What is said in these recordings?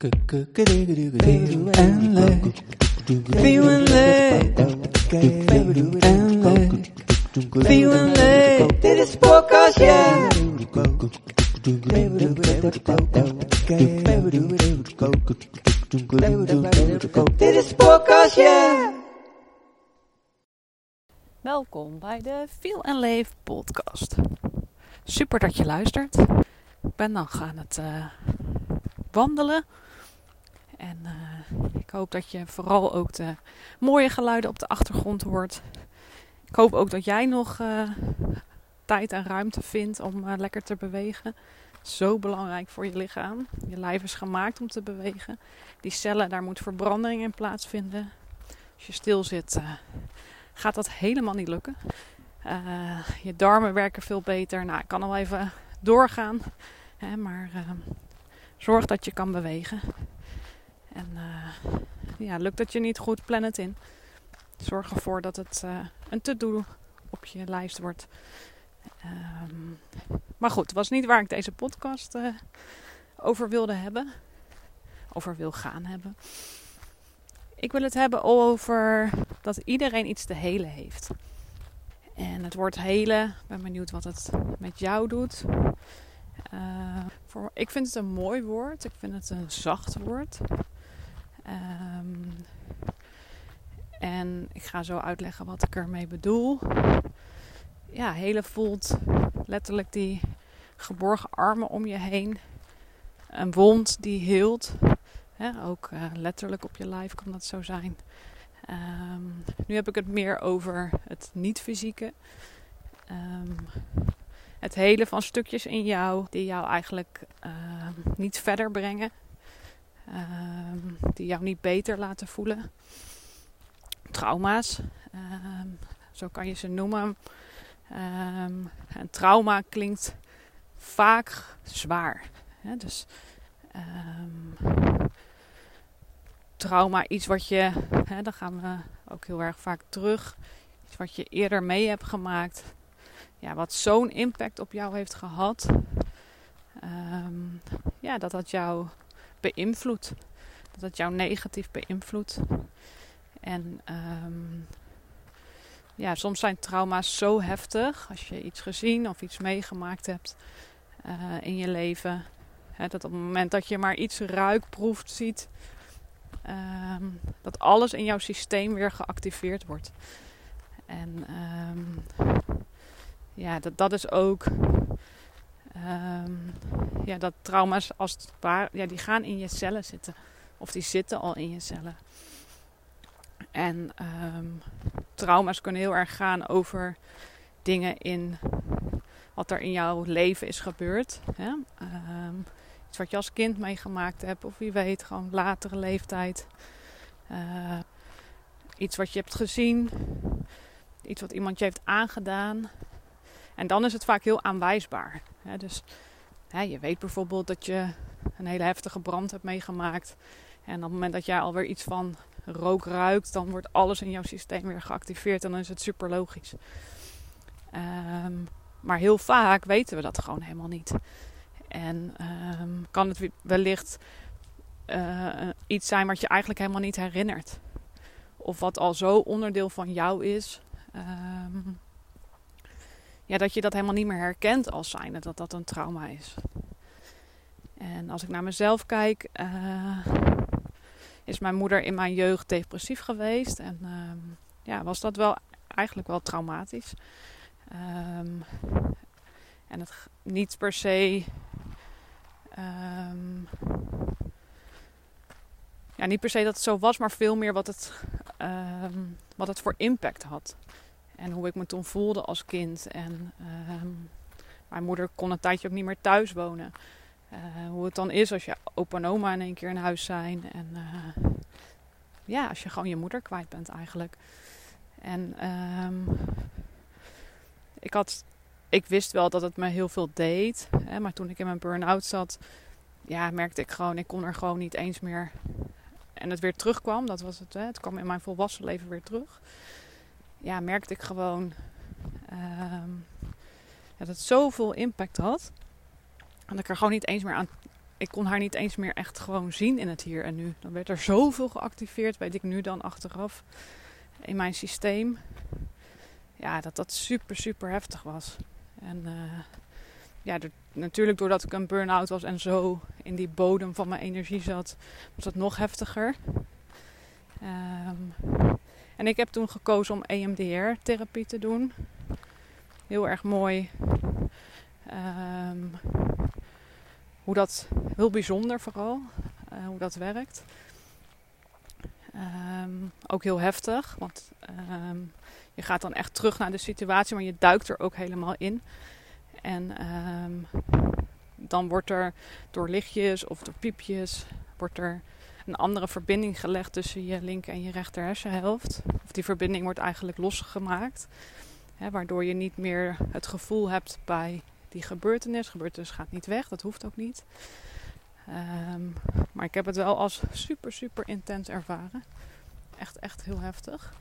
Dit is podcast, yeah. Dit is podcast, yeah. Welkom bij de Feel and Leef podcast. Super dat je luistert. Ik ben dan gaan het wandelen. En ik hoop dat je vooral ook de mooie geluiden op de achtergrond hoort. Ik hoop ook dat jij nog tijd en ruimte vindt om lekker te bewegen. Zo belangrijk voor je lichaam. Je lijf is gemaakt om te bewegen. Die cellen, daar moet verbranding in plaatsvinden. Als je stil zit, gaat dat helemaal niet lukken. Je darmen werken veel beter. Nou, ik kan al even doorgaan. Maar zorg dat je kan bewegen. En lukt het je niet goed, plan het in. Zorg ervoor dat het een to-do op je lijst wordt. Maar goed, het was niet waar ik deze podcast over wilde hebben. Over wil gaan hebben. Ik wil het hebben over dat iedereen iets te helen heeft. En het woord helen, ik ben benieuwd wat het met jou doet. Ik vind het een mooi woord. Ik vind het een zacht woord. En ik ga zo uitleggen wat ik ermee bedoel. Ja, helen voelt letterlijk die geborgen armen om je heen. Een wond die heelt. Ook letterlijk op je lijf kan dat zo zijn. Nu heb ik het meer over het niet-fysieke. Het helen van stukjes in jou die jou eigenlijk niet verder brengen. Die jou niet beter laten voelen. Trauma's, zo kan je ze noemen. En trauma klinkt vaak zwaar. Dus trauma, iets wat je, dan gaan we ook heel erg vaak terug. Iets wat je eerder mee hebt gemaakt. Ja, wat zo'n impact op jou heeft gehad. Dat jou beïnvloedt. Dat jou negatief beïnvloedt. En soms zijn trauma's zo heftig. Als je iets gezien of iets meegemaakt hebt in je leven. Dat op het moment dat je maar iets ruikt, proeft, ziet. Dat alles in jouw systeem weer geactiveerd wordt. En dat is ook... dat trauma's als het ware, die gaan in je cellen zitten. Of die zitten al in je cellen. En trauma's kunnen heel erg gaan over dingen in wat er in jouw leven is gebeurd. Iets wat je als kind meegemaakt hebt. Of wie weet, gewoon latere leeftijd. Iets wat je hebt gezien. Iets wat iemand je heeft aangedaan. En dan is het vaak heel aanwijsbaar. Dus je weet bijvoorbeeld dat je een hele heftige brand hebt meegemaakt. En op het moment dat jij alweer iets van rook ruikt, dan wordt alles in jouw systeem weer geactiveerd. En dan is het super logisch. Maar heel vaak weten we dat gewoon helemaal niet. En kan het wellicht iets zijn wat je eigenlijk helemaal niet herinnert. Of wat al zo onderdeel van jou is. Dat je dat helemaal niet meer herkent als zijnde dat dat een trauma is. En als ik naar mezelf kijk, is mijn moeder in mijn jeugd depressief geweest. En was dat wel eigenlijk wel traumatisch. En het niet per se... niet per se dat het zo was, maar veel meer wat het voor impact had. En hoe ik me toen voelde als kind. En mijn moeder kon een tijdje ook niet meer thuis wonen. Hoe het dan is als je opa en oma in één keer in huis zijn. En als je gewoon je moeder kwijt bent eigenlijk. En ik wist wel dat het me heel veel deed. Maar toen ik in mijn burn-out zat, merkte ik gewoon, ik kon er gewoon niet eens meer. En het weer terugkwam, dat was het. Het kwam in mijn volwassen leven weer terug. Merkte ik gewoon dat het zoveel impact had. En dat ik er gewoon niet eens meer ik kon haar niet eens meer echt gewoon zien in het hier en nu. Dan werd er zoveel geactiveerd, weet ik nu dan achteraf, in mijn systeem. Ja, dat super, super heftig was. En natuurlijk doordat ik een burn-out was en zo in die bodem van mijn energie zat, was dat nog heftiger. En ik heb toen gekozen om EMDR-therapie te doen. Heel erg mooi. Heel bijzonder vooral, hoe dat werkt. Ook heel heftig, want je gaat dan echt terug naar de situatie, maar je duikt er ook helemaal in. En dan wordt er door lichtjes of door piepjes wordt er een andere verbinding gelegd tussen je linker en je rechter hersenhelft. Of die verbinding wordt eigenlijk losgemaakt. Waardoor je niet meer het gevoel hebt bij die gebeurtenis. Gebeurtenis gaat niet weg, dat hoeft ook niet. Maar ik heb het wel als super, super intens ervaren. Echt, echt heel heftig.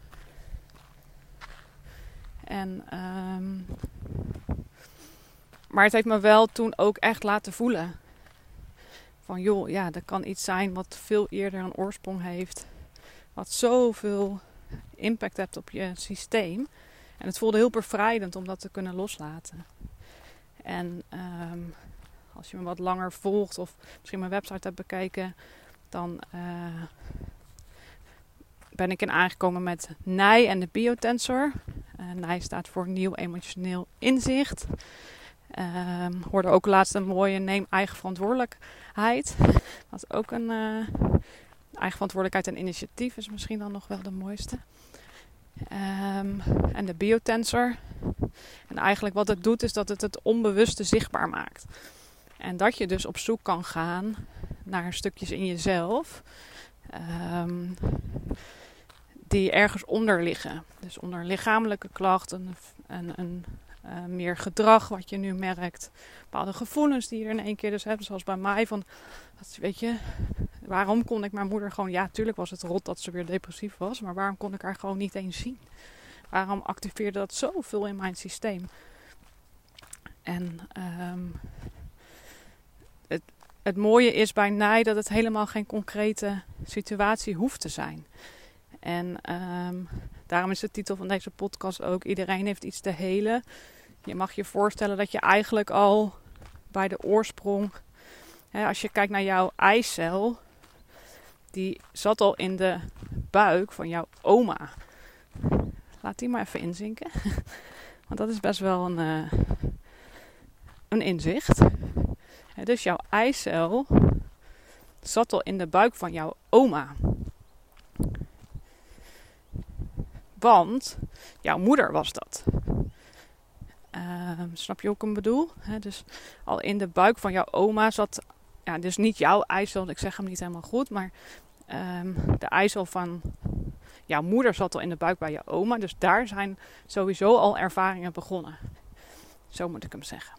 Maar het heeft me wel toen ook echt laten voelen. Van joh, ja, er kan iets zijn wat veel eerder een oorsprong heeft. Wat zoveel impact heeft op je systeem. En het voelde heel bevrijdend om dat te kunnen loslaten. En als je me wat langer volgt of misschien mijn website hebt bekeken, dan ben ik in aangekomen met NEI en de biotensor. NEI staat voor Nieuw Emotioneel Inzicht. Hoorde ook laatst een mooie neem eigen verantwoordelijkheid. Dat is ook een eigen verantwoordelijkheid en initiatief is misschien dan nog wel de mooiste. En de biotensor. En eigenlijk wat het doet is dat het het onbewuste zichtbaar maakt. En dat je dus op zoek kan gaan naar stukjes in jezelf die ergens onder liggen. Dus onder lichamelijke klachten en meer gedrag wat je nu merkt. Bepaalde gevoelens die je er in één keer dus hebt. Zoals bij mij van, weet je, waarom kon ik mijn moeder gewoon... Ja, tuurlijk was het rot dat ze weer depressief was. Maar waarom kon ik haar gewoon niet eens zien? Waarom activeerde dat zoveel in mijn systeem? En het mooie is bij NEI dat het helemaal geen concrete situatie hoeft te zijn. En daarom is de titel van deze podcast ook: iedereen heeft iets te helen. Je mag je voorstellen dat je eigenlijk al bij de oorsprong... als je kijkt naar jouw eicel, die zat al in de buik van jouw oma. Laat die maar even inzinken. Want dat is best wel een inzicht. Dus jouw eicel zat al in de buik van jouw oma. Want jouw moeder was dat. Snap je hoe ik hem bedoel? Dus al in de buik van jouw oma zat... Ja, dus niet jouw eicel, ik zeg hem niet helemaal goed. Maar de eicel van jouw moeder zat al in de buik bij je oma. Dus daar zijn sowieso al ervaringen begonnen. Zo moet ik hem zeggen.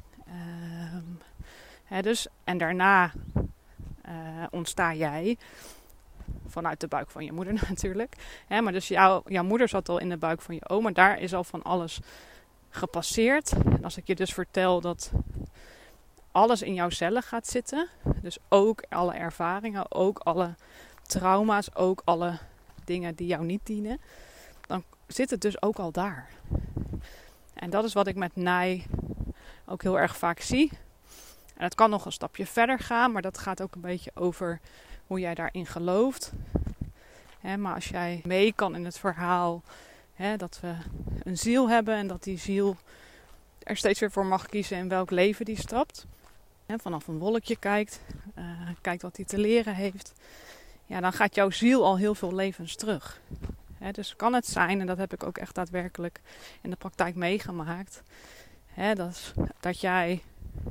En daarna ontsta jij... Vanuit de buik van je moeder natuurlijk. Maar dus jouw moeder zat al in de buik van je oma. Daar is al van alles gepasseerd. En als ik je dus vertel dat alles in jouw cellen gaat zitten. Dus ook alle ervaringen, ook alle trauma's, ook alle dingen die jou niet dienen. Dan zit het dus ook al daar. En dat is wat ik met NEI ook heel erg vaak zie. En het kan nog een stapje verder gaan. Maar dat gaat ook een beetje over... hoe jij daarin gelooft. Maar als jij mee kan in het verhaal... dat we een ziel hebben... en dat die ziel er steeds weer voor mag kiezen... in welk leven die stapt. Vanaf een wolkje kijkt... kijkt wat hij te leren heeft... ja, dan gaat jouw ziel al heel veel levens terug. Dus kan het zijn... en dat heb ik ook echt daadwerkelijk... in de praktijk meegemaakt... dat jij...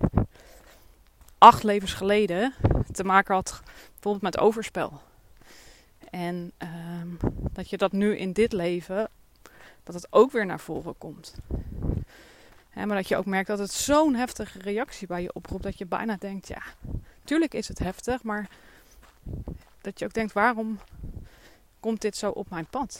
8 levens geleden... te maken had... bijvoorbeeld met overspel. En dat je dat nu in dit leven... dat het ook weer naar voren komt. Maar dat je ook merkt dat het zo'n heftige reactie bij je oproept... dat je bijna denkt, ja, tuurlijk is het heftig... maar dat je ook denkt, waarom komt dit zo op mijn pad?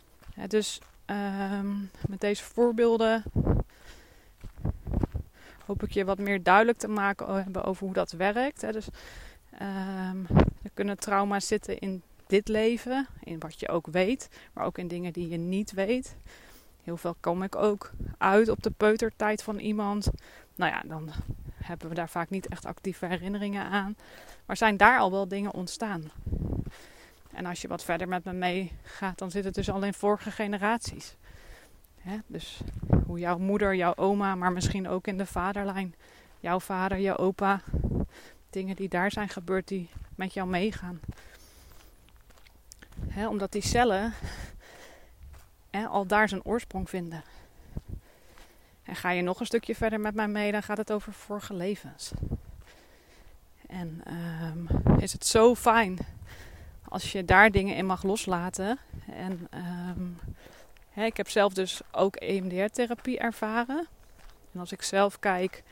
Dus met deze voorbeelden... hoop ik je wat meer duidelijk te maken hebben over hoe dat werkt. Hè. Dus er kunnen trauma's zitten in dit leven, in wat je ook weet, maar ook in dingen die je niet weet. Heel veel kom ik ook uit op de peutertijd van iemand. Nou ja, dan hebben we daar vaak niet echt actieve herinneringen aan. Maar zijn daar al wel dingen ontstaan? En als je wat verder met me meegaat, dan zit het dus al in vorige generaties. Dus hoe jouw moeder, jouw oma, maar misschien ook in de vaderlijn. Jouw vader, jouw opa. Dingen die daar zijn gebeurd die met jou meegaan. Omdat die cellen al daar zijn oorsprong vinden. En ga je nog een stukje verder met mij mee, dan gaat het over vorige levens. En is het zo fijn als je daar dingen in mag loslaten. En ik heb zelf dus ook EMDR-therapie ervaren. En als ik zelf kijk,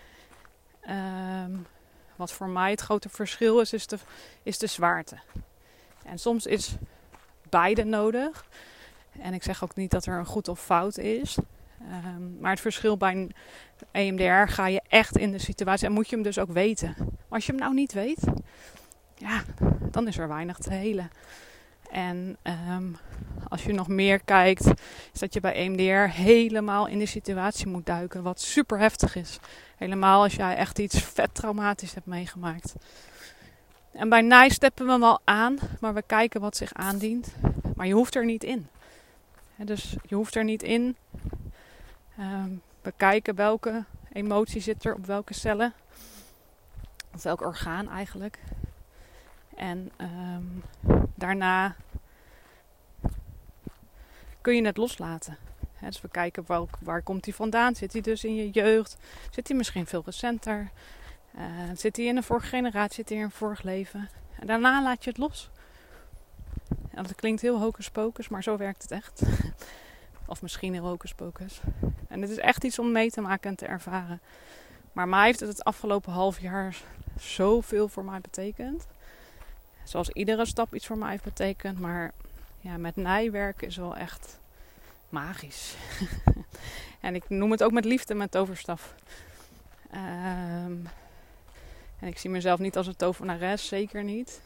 wat voor mij het grote verschil is de zwaarte. En soms is beide nodig. En ik zeg ook niet dat er een goed of fout is. Maar het verschil bij een EMDR ga je echt in de situatie. En moet je hem dus ook weten. Maar als je hem nou niet weet, ja, dan is er weinig te helen. En als je nog meer kijkt, is dat je bij EMDR helemaal in de situatie moet duiken. Wat super heftig is. Helemaal als jij echt iets vet traumatisch hebt meegemaakt. En bij NICE steppen we hem al aan, maar we kijken wat zich aandient. Maar je hoeft er niet in. Dus je hoeft er niet in. We kijken welke emotie zit er op welke cellen. Of welk orgaan eigenlijk. En daarna kun je het loslaten. Dus we kijken waar komt hij vandaan. Zit hij dus in je jeugd? Zit hij misschien veel recenter? Zit hij in een vorige generatie? Zit hij in een vorig leven? En daarna laat je het los. En dat klinkt heel hocus pocus, maar zo werkt het echt. Of misschien heel hocus pocus. En het is echt iets om mee te maken en te ervaren. Maar mij heeft het afgelopen half jaar zoveel voor mij betekend. Zoals iedere stap iets voor mij heeft betekend. Maar ja, met nijwerken is wel echt magisch. En ik noem het ook met liefde met toverstaf. En ik zie mezelf niet als een tovenares, zeker niet.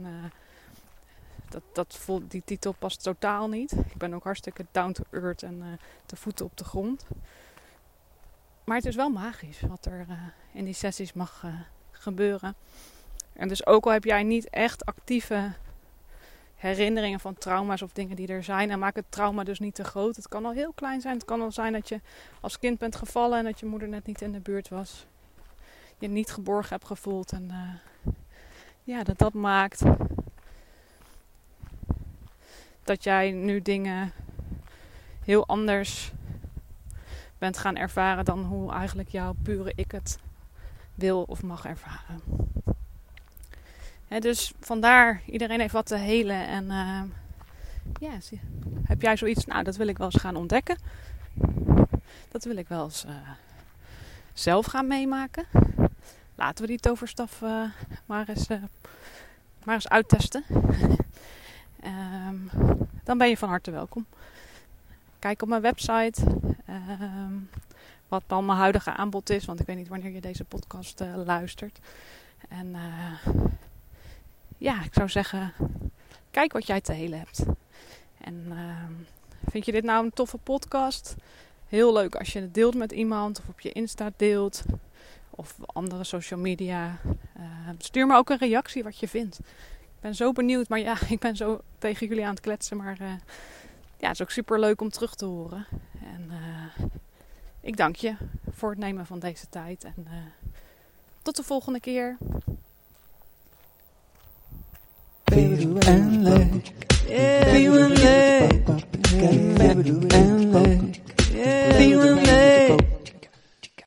Die titel past totaal niet. Ik ben ook hartstikke down to earth en te voeten op de grond. Maar het is wel magisch wat er in die sessies mag gebeuren. En dus ook al heb jij niet echt actieve herinneringen van trauma's of dingen die er zijn. En maak het trauma dus niet te groot. Het kan al heel klein zijn. Het kan al zijn dat je als kind bent gevallen en dat je moeder net niet in de buurt was. Je niet geborgen hebt gevoeld. En dat maakt dat jij nu dingen heel anders bent gaan ervaren dan hoe eigenlijk jouw pure ik het wil of mag ervaren. Dus vandaar, iedereen heeft wat te helen. En heb jij zoiets, nou dat wil ik wel eens gaan ontdekken. Dat wil ik wel eens zelf gaan meemaken. Laten we die toverstaf maar eens uittesten. Dan ben je van harte welkom. Kijk op mijn website wat dan mijn huidige aanbod is. Want ik weet niet wanneer je deze podcast luistert. En ik zou zeggen, kijk wat jij te helen hebt. En vind je dit nou een toffe podcast? Heel leuk als je het deelt met iemand of op je Insta deelt. Of andere social media. Stuur me ook een reactie wat je vindt. Ik ben zo benieuwd, maar ja, ik ben zo tegen jullie aan het kletsen. Maar het is ook super leuk om terug te horen. En ik dank je voor het nemen van deze tijd. En tot de volgende keer. Feel and like, yeah.